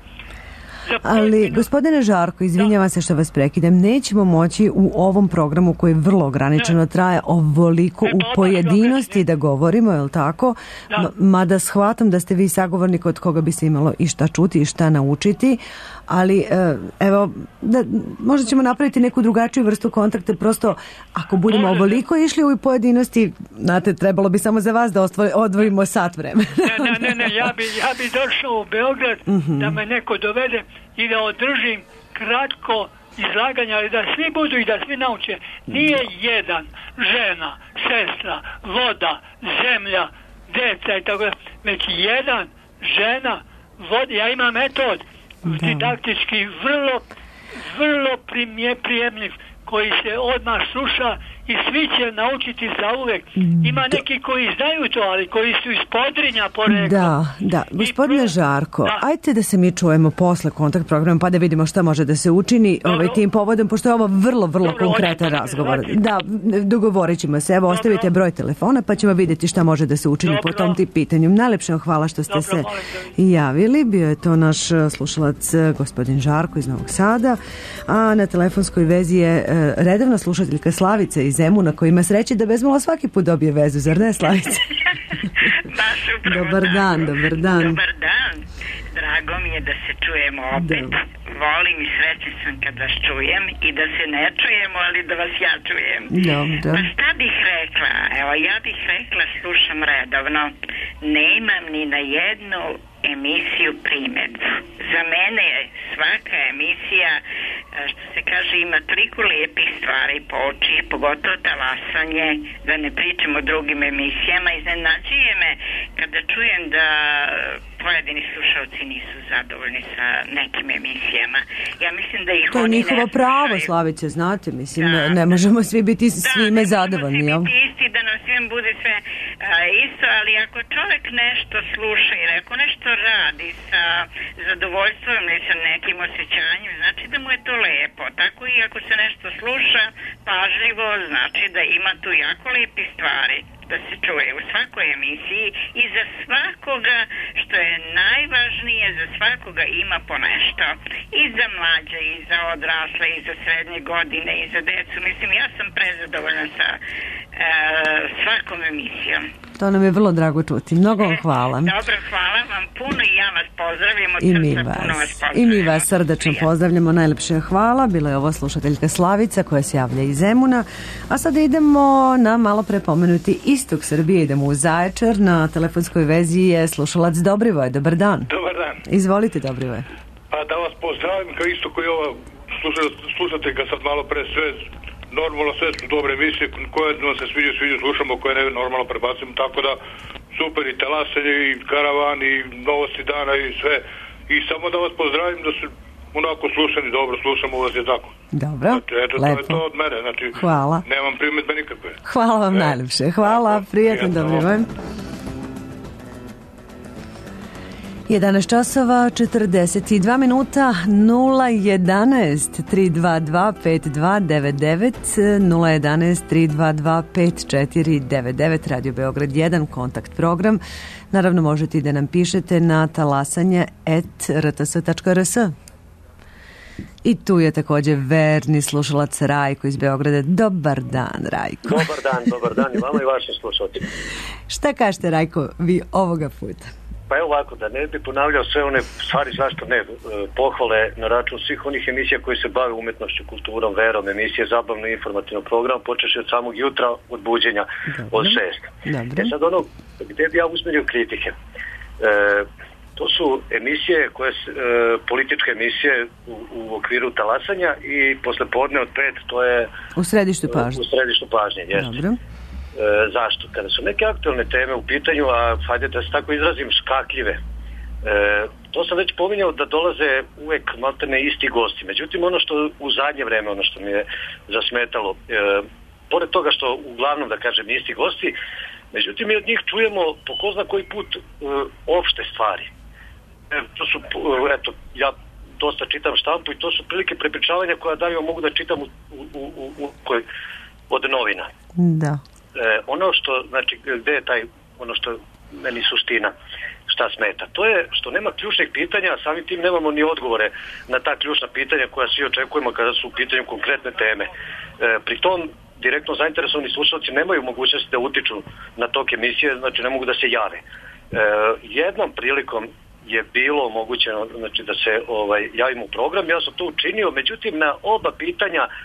Ali, gospodine Žarko, izvinjavam se što vas prekidam, nećemo moći u ovom programu koji vrlo ograničeno traje ovoliko u pojedinosti da govorimo, je li tako? Da. Mada shvatam da ste vi sagovornik od koga bi se imalo i šta čuti i šta naučiti, ali evo, da, možda ćemo napraviti neku drugačiju vrstu kontakta, prosto ako budemo ovoliko išli u pojedinosti, znate, trebalo bi samo za vas da odvojimo sat vremena. Ne, ne, ne, ne, ja bi, ja bi došao u Beograd uh-huh. da me neko dovede i da održim kratko izlaganje, ali da svi budu i da svi nauče. Nije jedan, žena, sestra, voda, zemlja, deca i tako da, već jedan, žena, voda. Ja imam metod da. didaktički vrlo, vrlo primje, prijemljiv, koji se odmah sluša i svi će naučiti zauvek. Ima neki koji znaju to, ali koji su iz Podrinja porekla. Da, da. Gospodine Žarko, da. ajte da se mi čujemo posle kontakt programa pa da vidimo šta može da se učini ovaj, tim povodom, pošto je ovo vrlo, vrlo Dobro, konkretan razgovor. Da, dogovorit ćemo se. Evo, Dobro. ostavite broj telefona pa ćemo vidjeti šta može da se učini Dobro. po tom ti pitanju. Najlepše hvala što ste Dobro, se javili. Bio je to naš slušalac gospodin Žarko iz Novog Sada, a na telefonskoj vezi je redovna slušateljka Slavica iz Zemuna, koji ima sreće da bezmalo svaki put dobije vezu, zar ne, Slavice? Dobar dan, dobar dan. Dobar dan. Drago mi je da se čujemo opet. Da. Volim i srećna sam kad vas čujem i da se ne čujemo, ali da vas ja čujem. Dobro. Pa šta bih rekla? Evo, ja bih rekla, slušam redovno. Nemam ni na jednu emisiju primjedbu. Za mene je svaka emisija, što se kaže, ima toliko lijepih stvari po oči, pogotovo talasanje, da ne pričam o drugim emisijama. Iznenađuje me kada čujem da pojedini slušalci nisu zadovoljni sa nekim emisijama. Ja mislim da ih to je njihovo pravo, Slavice, znate, mislim, da. ne, ne možemo svi biti da, svime zadovoljni. Da, ne možemo svi biti isti, da nam svim bude sve a, isto, ali ako čovjek nešto sluša ili ako nešto radi sa zadovoljstvom ili sa nekim osjećanjem, znači da mu je to lepo. Tako i ako se nešto sluša pažljivo, znači da ima tu jako lepi stvari da se čuje u svakoj emisiji i za svakoga, što je najvažnije, za svakoga ima po nešto. I za mlađe, i za odrasle, i za srednje godine, i za decu. Mislim, ja sam prezadovoljna sa e, svakom emisijom. To nam je vrlo drago čuti. Mnogo vam hvala. E, dobro, hvala vam puno i ja vas pozdravljam. Od I srca mi vas. Puno vas I mi vas srdačno pozdravljamo. Najlepše hvala. Bila je ovo slušateljka Slavica koja se javlja iz Zemuna. A sada idemo na malo pre pomenuti istok Srbije. Idemo u Zaječar. Na telefonskoj vezi je slušalac Dobrivoje. Dobar dan. Dobar dan. Izvolite, Dobrivoje. Pa da vas pozdravim kao isto koji ova slušateljka sad malo pre sve normalno, sve su dobre emisije koje nam se sviđa, sviđa slušamo, koje ne normalno prebacimo, tako da super i talasanje i karavan i novosti dana i sve. I samo da vas pozdravim da su onako slušani, dobro, slušamo vas je tako. Dobro, znači, eto, lepo. to je to od mene, znači, hvala. Nemam primjedbe nikakve. Hvala vam e. najljepše, hvala, prijetan dobrivan. jedanaest časova četrdeset dva minuta. Nula jedanaest tri dva dva pet dva devet devet, nula jedanaest tri dva dva pet četiri devet devet, Radio Beograd jedan, kontakt program. Naravno možete i da nam pišete na talasanje et er te es tačka er es. I tu je također verni slušalac Rajko iz Beograda. Dobar dan, Rajko. Dobar dan, dobar dan i vama i vašim slušalcima. Šta kažete, Rajko, vi ovoga puta? Pa evo ovako, da ne bi ponavljao sve one stvari, zašto ne, pohvale na račun svih onih emisija koji se bave umetnošću, kulturom, verom, emisije, zabavno i informativno program, počeši od samog jutra, od buđenja, Dobre. od šest. Dobre. E sad ono, gdje bi ja usmerio kritike? E, to su emisije, koje, e, političke emisije u, u okviru talasanja i posle podne od pet, to je... U središtu pažnje. U središtu pažnje, jeste. Dobro. E, zašto? Kada su neke aktualne teme u pitanju, a hajde da se tako izrazim, škakljive, e, to sam već pominjao da dolaze uvek maltene isti gosti. Međutim, ono što u zadnje vreme, ono što mi je zasmetalo, e, pored toga što uglavnom, da kažem, isti gosti, međutim, mi od njih čujemo po ko zna koji put e, opšte stvari. E, to su, eto, ja dosta čitam štampu i to su prilike prepričavanja koja da ja mogu da čitam u, u, u, u, od novina. Da. E, ono što, znači, gde je taj, ono što meni suština, šta smeta, to je što nema ključnih pitanja, a samim tim nemamo ni odgovore na ta ključna pitanja koja svi očekujemo kada su u pitanju konkretne teme. E, pri tom, direktno zainteresovani slušalci nemaju mogućnosti da utiču na tok emisije, znači ne mogu da se jave. E, jednom prilikom je bilo omogućeno, znači, da se ovaj, javimo u program, ja sam to učinio, međutim na oba pitanja e,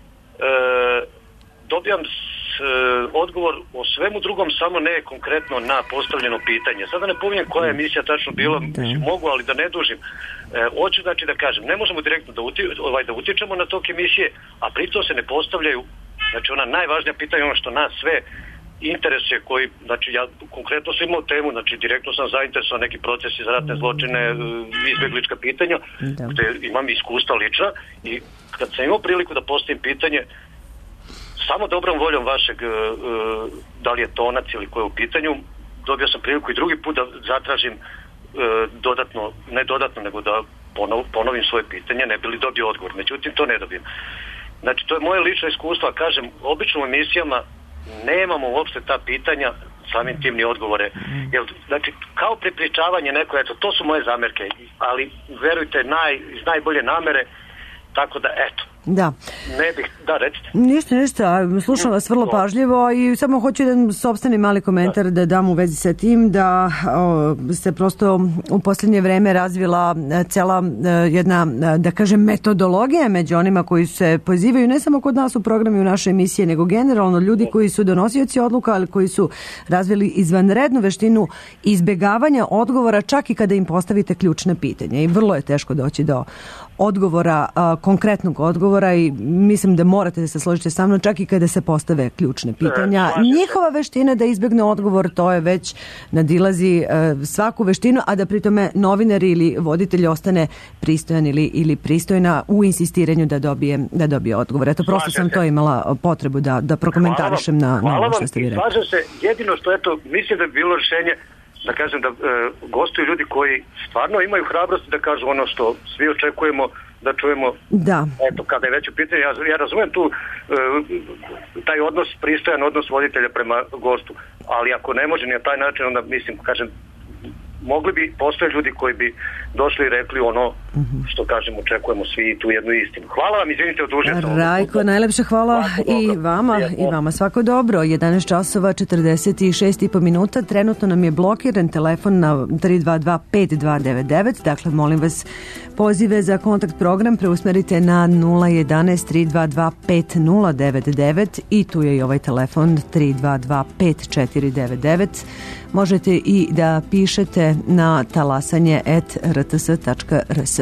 dobijam s, e, odgovor o svemu drugom, samo ne konkretno na postavljeno pitanje. Sada ne pominjem koja je emisija tačno bila, mislim, mogu, ali da ne dužim. E, hoću, znači, da kažem, ne možemo direktno da, uti, ovaj, da utičemo na tok emisije, a pritom se ne postavljaju, znači, ona najvažnija pitanja, ono što nas sve interese koji, znači, ja konkretno sam imao temu, znači, direktno sam zainteresovan neki procesi za ratne zločine, izbjeglička pitanja, da. Gde imam iskustva lična i kad sam imao priliku da postavim pitanje, samo dobrom voljom vašeg, uh, da li je tonac ili koje je u pitanju, dobio sam priliku i drugi put da zatražim uh, dodatno, ne dodatno, nego da ponov, ponovim svoje pitanje, ne bi li dobio odgovor. Međutim, to ne dobijem. Znači, to je moje lično iskustvo, a kažem, obično u emisijama nemamo uopšte ta pitanja, samim tim ni odgovore. Jer, znači, kao prepričavanje neko, eto, to su moje zamerke, ali verujte, naj, iz najbolje namere, tako da, eto, Da. Ne bih, da, recite. Ništa, ništa, slušam vas vrlo pažljivo i samo hoću jedan sopstveni mali komentar da, da dam u vezi sa tim, da o, se prosto u posljednje vreme razvila cela jedna, da kažem, metodologija među onima koji se pozivaju ne samo kod nas u programu i u naše emisije, nego generalno ljudi koji su donosioci odluka, ali koji su razvili izvanrednu veštinu izbjegavanja odgovora čak i kada im postavite ključne pitanje. I vrlo je teško doći do odgovora, a, konkretnog odgovora i mislim da morate da se složite sa mnom čak i kada se postave ključne pitanja. E, Njihova veština da izbjegne odgovor, to je već nadilazi e, svaku veštinu, a da pritome novinar ili voditelj ostane pristojan ili, ili pristojna u insistiranju da dobije, da dobije odgovor. Eto, prosto sam to imala potrebu da, da prokomentarišem na, na ovo što ste vi rekli. Slažem se, jedino što, eto, mislim da bi bilo rješenje da kažem da e, gostuju ljudi koji stvarno imaju hrabrosti da kažu ono što svi očekujemo da čujemo. Da. Eto, kada je već u pitanju, ja, ja razumijem tu e, taj odnos, pristojan odnos voditelja prema gostu, ali ako ne može ni na taj način, onda mislim, kažem, mogli bi, postoje ljudi koji bi došli i rekli ono što, kažem, očekujemo svi tu jednu istinu. Hvala vam, izvinite, odužio sam. Rajko, najlepše hvala i vama, i vama svako dobro. jedanaest časova četrdeset šest i po minuta, trenutno nam je blokiran telefon na tri dva dva pet dva devet devet, dakle molim vas pozive za kontakt program preusmerite na nula jedanaest tri dva dva pet nula devet devet i tu je i ovaj telefon tri dva dva pet četiri devet devet. Možete i da pišete na talasanje et er te es tačka er es.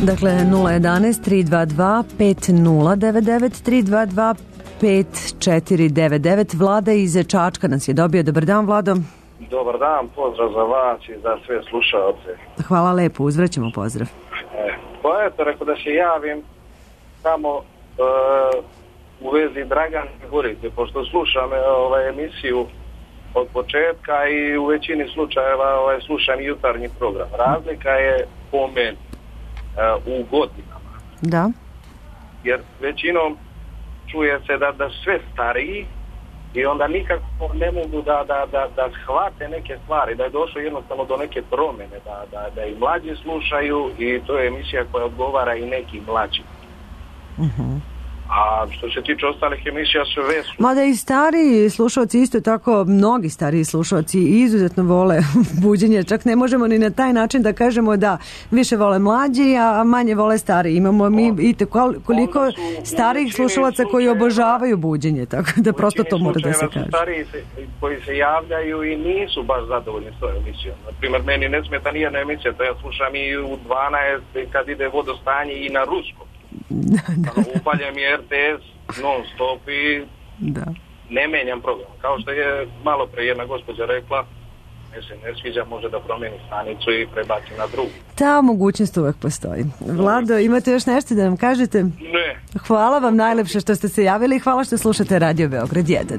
Dakle, nula jedanaest tri dva dva pet nula devet devet tri dva dva pet četiri devet devet. Vlada iz Čačka nas je dobio. Dobar dan, Vlado. Dobar dan, pozdrav za vas i za sve slušaoce. Hvala lepo, uzvraćamo pozdrav. E, pa eto, rekao da se javim samo e, u vezi Dragana Gorice, pošto slušam ovaj, emisiju od početka i u većini slučajeva ovaj, slušam jutarnji program. Razlika je po meni u godinama. Da. Jer većinom čuje se da, da sve stariji i onda nikako ne mogu da, da, da, da shvate neke stvari, da je došlo jednostavno do neke promjene, da, da, da i mlađi slušaju i to je emisija koja odgovara i nekim mlađim. Uh-huh. A što se tiče ostalih emisija sve su... Mada i stariji slušalci isto tako, mnogi stariji slušalci izuzetno vole buđenje, čak ne možemo ni na taj način da kažemo da više vole mlađi, a manje vole stariji. Imamo mi i te koliko starijih slušalaca koji obožavaju buđenje, tako da prosto to mora da se kaže. Stariji se, koji se javljaju i nisu baš zadovoljni s tom emisijom. Naprimjer, meni ne smeta nijedna emisija, to ja slušam i u dvanaest kad ide vodostanje i na ruskom. Upaljem je R T S non stop i da. Ne menjam program. Kao što je malo pre jedna gospođa rekla, ne se ne sviđa, može da promijeni stanicu i prebaci na drugu. Ta mogućnost uvek postoji. Vlado, imate još nešto da nam kažete? Ne. Hvala vam najlepše što ste se javili i hvala što slušate Radio Beograd jedan.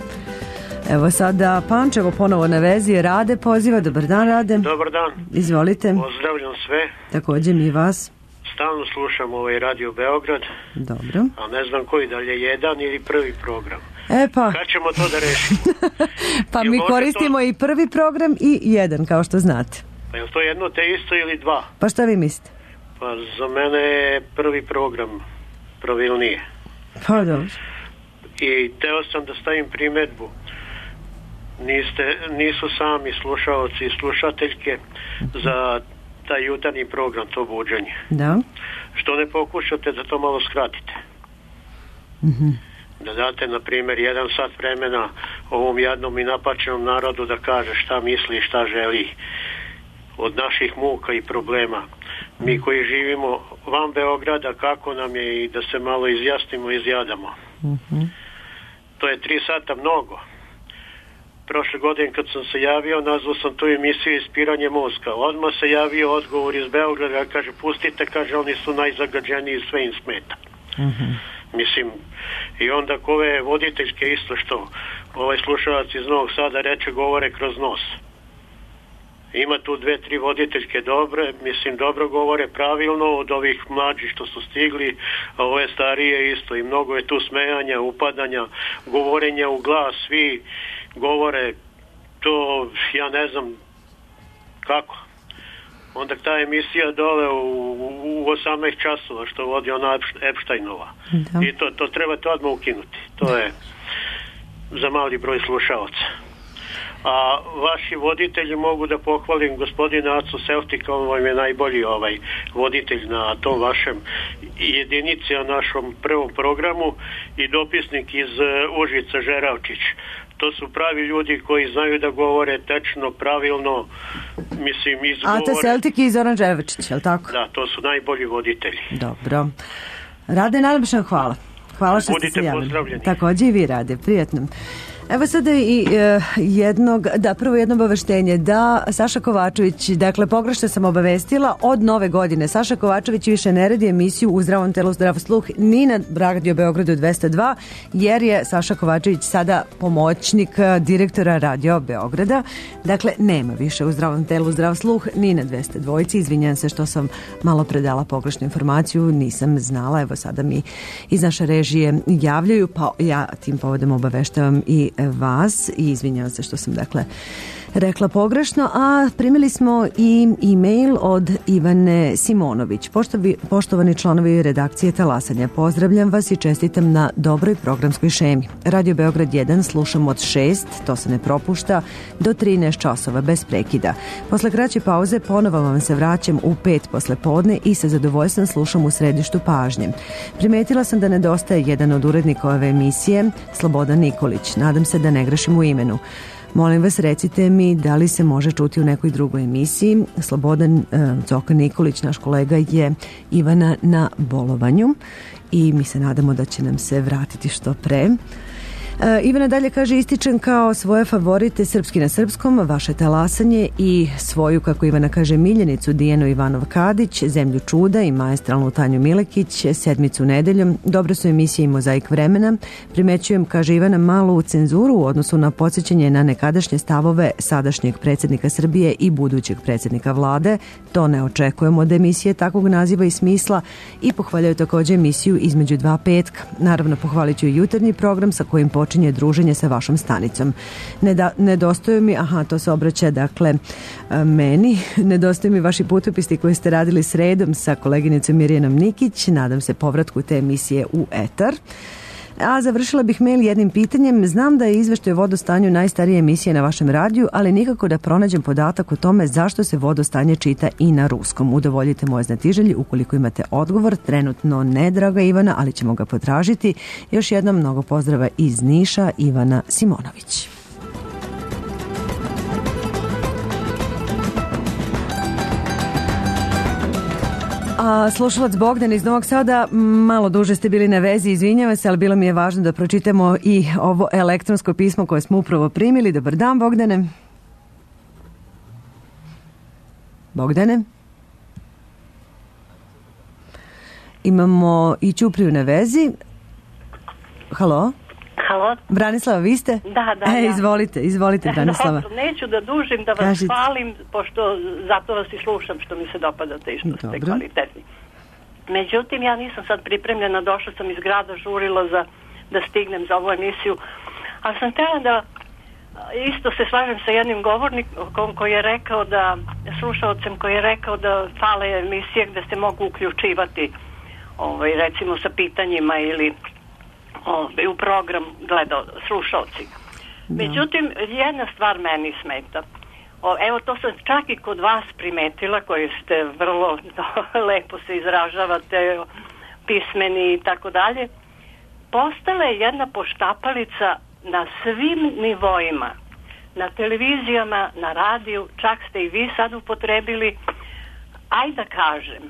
Evo sada Pančevo ponovo na vezi. Rade poziva. Dobar dan, Rade. Dobar dan. Izvolite. Pozdravljam sve. Također mi vas. Stalno slušam ovaj Radio Beograd. Dobro. A ne znam koji, da li je jedan ili prvi program. E pa. Kad ćemo to da rešimo? Pa mi koristimo to... i prvi program i jedan, kao što znate. Pa je to jedno te isto ili dva? Pa šta vi mislite? Pa za mene je prvi program pravilnije. Pa dobro. I teo sam da stavim primjedbu. Niste, nisu sami slušaoci i slušateljke za taj jutarnji program, to buđenje. Da. Što ne pokušate da to malo skratite? Mm-hmm. Da date, na primjer, jedan sat vremena ovom jadnom i napačenom narodu da kaže šta misli i šta želi od naših muka i problema. Mi koji živimo van Beograda, kako nam je i da se malo izjasnimo i izjadamo. Mm-hmm. To je tri sata mnogo. Prošle godine kad sam se javio, nazvao sam tu emisiju Ispiranje mozga. Odmah se javio odgovor iz Beograda, kaže pustite, kaže oni su najzagađeniji, sve im smeta. Mm-hmm. Mislim, i onda ove voditeljke isto što ovaj slušalac iz Novog Sada reče, govore kroz nos. Ima tu dve, tri voditeljke dobre, mislim dobro govore pravilno od ovih mlađih što su stigli, a ove starije isto i mnogo je tu smejanja, upadanja, govorenja u glas, svi govore to, ja ne znam kako. Onda ta emisija dole u, u osamnaest časova što vodi ona Epsteinova. Da. I to, to treba to odmah ukinuti. To je za mali broj slušalaca. A vaši voditelji mogu da pohvalim gospodina Acu Seltika, on vam je najbolji ovaj voditelj na tom vašem jedinici, na našom prvom programu, i dopisnik iz uh, Užica Žeravčić. To su pravi ljudi koji znaju da govore tečno, pravilno, mislim, izgovore. Aca Seltik i Zoran Žeravčić, je li tako? Da, to su najbolji voditelji. Dobro. Rade, najlepše hvala. Hvala što Budite ste se javili. pozdravljeni. Također i vi, Rade, prijatno. Evo sada i e, jednog, da, prvo jedno obaveštenje, da Saša Kovačević, dakle pogrešno sam obavestila, od nove godine Saša Kovačević više ne radi emisiju U zdravom telu zdrav sluh ni na Radio Beogradu dvesta dva, jer je Saša Kovačević sada pomoćnik direktora Radio Beograda, dakle nema više U zdravom telu zdrav sluh ni na dvesta dva. Izvinjam se što sam malo predala pogrešnu informaciju, nisam znala, evo sada mi iz naše režije javljaju, pa ja tim povodom obaveštavam i vas i izvinjavam se što sam dakle rekla pogrešno, a primili smo i e-mail od Ivane Simonović. Poštovi, poštovani članovi redakcije Talasanja, pozdravljam vas i čestitam na dobroj programskoj šemi. Radio Beograd jedan slušam od šest, to se ne propušta, do trinaest časova bez prekida. Posle kraće pauze ponovo vam se vraćam u pet posle podne i sa zadovoljstvom slušam u središtu pažnje. Primetila sam da nedostaje jedan od urednika ove emisije, Slobodan Nikolić. Nadam se da ne grešim u imenu. Molim vas, recite mi da li se može čuti u nekoj drugoj emisiji. Slobodan uh, Zoka Nikolić, naš kolega, je Ivana na bolovanju i mi se nadamo da će nam se vratiti što pre. Uh, Ivana dalje kaže, ističem kao svoje favorite Srpski na srpskom, Vaše talasanje i svoju, kako Ivana kaže, miljenicu Dijanu Ivanov-Kadić, Zemlju čuda i maestralnu Tanju Milekić, Sedmicu nedeljom. Dobro su emisije i Mozaik vremena. Primećujem, kaže Ivana, malu cenzuru u odnosu na podsjećanje na nekadašnje stavove sadašnjeg predsjednika Srbije i budućeg predsjednika vlade. To ne očekujemo od emisije takvog naziva i smisla i pohvaljaju također emisiju Između dva petka. Naravno, pohvalit ću i jutarnji program sa kojim počinje druženje sa vašom stanicom. Neda, nedostaju mi, aha, to se obraća dakle meni, nedostaju mi vaši putopisti koje ste radili sredom sa koleginicom Mirjanom Nikić. Nadam se povratku te emisije u etar. A završila bih mail jednim pitanjem. Znam da je izveštaj o vodostanju najstarije emisije na vašem radiju, ali nikako da pronađem podatak o tome zašto se vodostanje čita i na ruskom. Udovoljite moje znatiželje ukoliko imate odgovor. Trenutno ne, draga Ivana, ali ćemo ga potražiti. Još jednom mnogo pozdrava iz Niša, Ivana Simonović. A slušalac Bogdan iz Novog Sada, malo duže ste bili na vezi, izvinjavam se, ali bilo mi je važno da pročitamo i ovo elektronsko pismo koje smo upravo primili. Dobar dan, Bogdane. Bogdane? Imamo i Ćupriju na vezi. Halo? Halo? Branislava, vi ste? Da, da. E, ja. izvolite, izvolite, Branislava. Dobro, neću da dužim, da vas Kažite. hvalim, pošto zato vas i slušam, što mi se dopadate i što ste Dobro. kvalitetni. Međutim, ja nisam sad pripremljena, došla sam iz grada, žurila za, da stignem za ovu emisiju, ali sam htjela da isto se slažem sa jednim govornikom koji je rekao da, slušalcem koji je rekao da fale emisije gde se mogu uključivati, ovaj, recimo sa pitanjima ili ovaj, u program gledao slušalci. Međutim, jedna stvar meni smeta. O, evo, to sam čak i kod vas primetila, koji ste vrlo lepo se izražavate, pismeni i tako dalje. Postala je jedna poštapalica na svim nivoima. Na televizijama, na radiju, čak ste i vi sad upotrebili. Aj da kažem,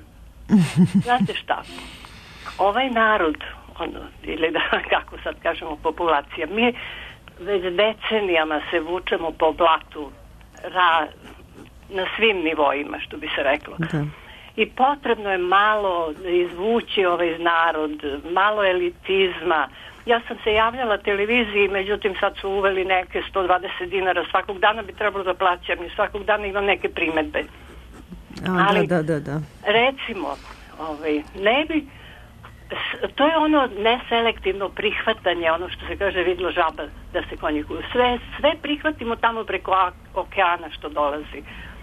znate šta, ovaj narod, ono, ili da, kako sad kažemo, populacija, mi već decenijama se vučemo po blatu ra, na svim nivoima, što bi se reklo. Da. I potrebno je malo izvući ovaj narod, malo elitizma. Ja sam se javljala televiziji, međutim sad su uveli neke sto dvadeset dinara, svakog dana bi trebalo da plaćam i svakog dana imam neke primedbe. A, ali da, da, da. recimo, ovaj, ne bi, to je ono neselektivno prihvatanje, ono što se kaže vidlo žaba da se konjikuju. Sve, sve prihvatimo tamo preko okeana što dolazi.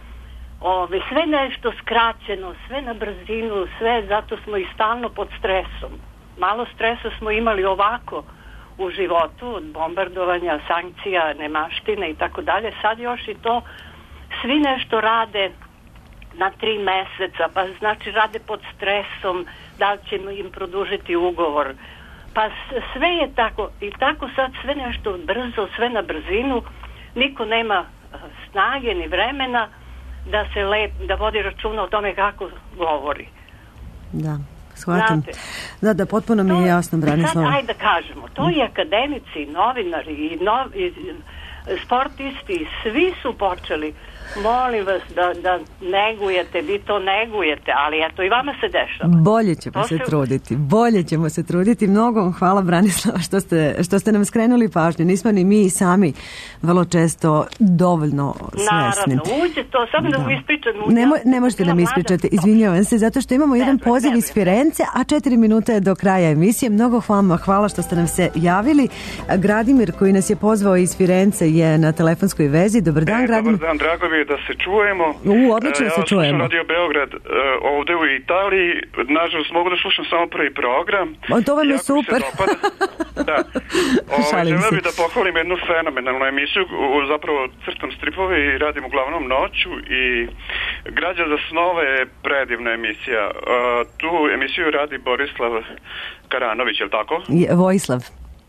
Ove, sve nešto skraćeno, sve na brzinu, sve zato smo i stalno pod stresom. Malo stresa smo imali ovako u životu, od bombardovanja, sankcija, nemaštine i tako dalje. Sad još i to, svi nešto rade na tri meseca, pa znači rade pod stresom, da li ćemo im produžiti ugovor. Pa sve je tako i tako sad sve nešto brzo, sve na brzinu, niko nema snage ni vremena da se lep, da vodi računa o tome kako govori. Da, shvatam. Da, da, potpuno mi je jasno, Branislava. Sad, ajde da kažemo, to i akademici, novinari i, nov, i sportisti, svi su počeli. Molim vas da, da negujete, vi to negujete, ali eto i vama se dešava. Bolje ćemo se, se truditi, bolje ćemo se truditi. Mnogo vam hvala, Branislava, što ste, što ste nam skrenuli pažnju. Nismo ni mi sami vrlo često dovoljno svesni. Naravno, uđe to, samo da, da mi ispričam. Ne, mo, ne možete nam ispričati, izvinjavam se, zato što imamo jedan poziv iz Firence, a četiri minute je do kraja emisije. Mnogo hvala, hvala što ste nam se javili. Gradimir, koji nas je pozvao iz Firence, je na telefonskoj vezi. Dobar dan, e, Gradimir. Dobar dan, drago mi je da se čujemo. U, odlično e, se čujemo. Ja Radio Beograd e, ovde u Italiji. Nažalost, mogu da slušam samo prvi program. O, to vam je super. Da. Ove, želeo bih da pohvalim jednu fenomenalnu emisiju. Zapravo crtam stripove i radim uglavnom noću i Građa za snove je predivna emisija. E, tu emisiju radi Borislav Karanović, je li tako? Je, Vojislav.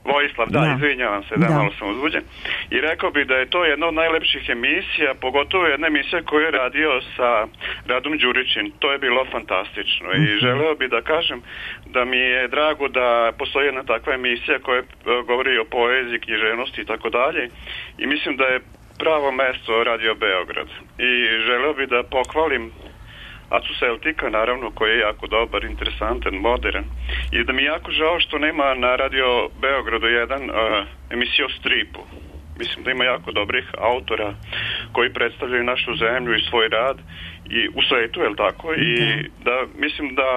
Vojislav, da, Da. izvinjavam se, da, Da. malo sam uzbuđen. I rekao bi da je to jedna od najlepših emisija, pogotovo jedna emisija koju je radio sa Radom Đurićin. To je bilo fantastično i želeo bi da kažem da mi je drago da postoji jedna takva emisija koja e, govori o poeziji, književnosti i tako dalje. I mislim da je pravo mesto Radio Beograd. I želeo bi da pohvalim Acu Celtika, naravno, koji je jako dobar, interesantan, modern. I da mi je jako žao što nema na Radio Beogradu jedan uh, emisiju o stripu. Mislim da ima jako dobrih autora koji predstavljaju našu zemlju i svoj rad i u svetu, je li tako? I da, mislim da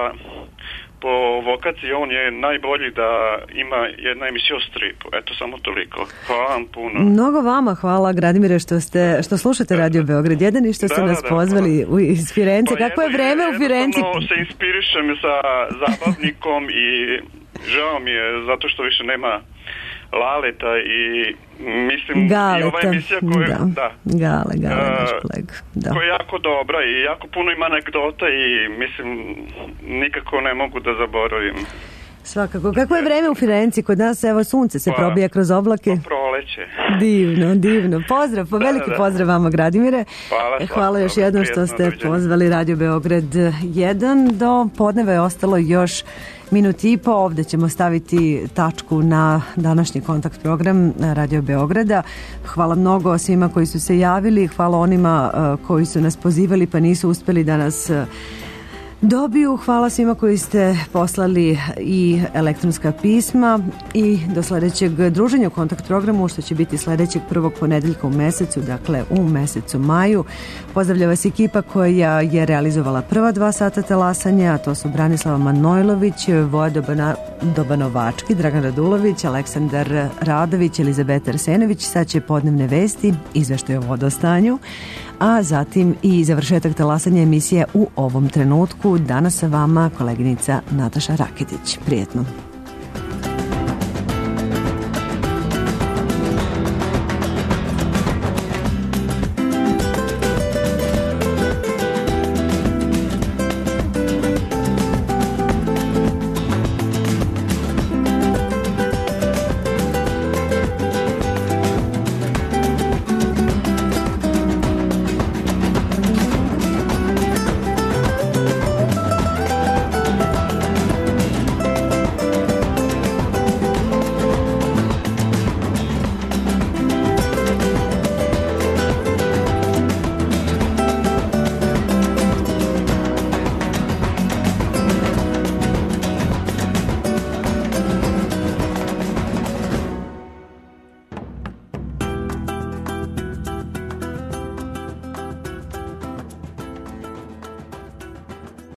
po vokaciji on je najbolji da ima jedna emisija o stripu. Eto, samo toliko. Hvala vam puno. Mnogo vama hvala, Gradimire, što ste što slušate Radio Beograd jedan i što ste Da, nas da, pozvali u, iz Firence. Pa Kako je jedno- vreme u Firenci? jednostavno se inspirišem sa zabavnikom i žao mi je zato što više nema Laleta i mislim i ova Galeta, emisija koju, da. da, Gale, Gale, E, naš kolega. Da. koja je jako dobra i jako puno ima anegdota i mislim nikako ne mogu da zaboravim. Svakako. Kako je vreme u Firenci? Kod nas, evo, sunce se Pa, probija kroz oblake. Proleće. Divno, divno. Pozdrav, pa veliki da, da. pozdrav vama, Gradimire. Hvala, E, svakako, Hvala još dobro, jednom što prijetno, ste doviđenja. pozvali Radio Beograd jedan. Do podneva je ostalo još minut i po. Ovde ćemo staviti tačku na današnji kontakt program Radio Beograda. Hvala mnogo svima koji su se javili. Hvala onima uh, koji su nas pozivali pa nisu uspeli da nas uh, dobiju. Hvala svima koji ste poslali i elektronska pisma i do sledećeg druženja u kontakt programu, što će biti sledećeg prvog ponedeljka u mesecu, dakle u mesecu maju. Pozdravlja vas ekipa koja je realizovala prva dva sata talasanja, a to su Branislava Manojlović, Voja Dobana, Dobanovački, Dragan Radulović, Aleksandar Radović, Elizabeta Arsenović. Sad će podnevne vesti, izveštaj o vodostanju, a zatim i završetak talasanja emisije u ovom trenutku. Danas sa vama koleginica Nataša Raketić. Prijetno.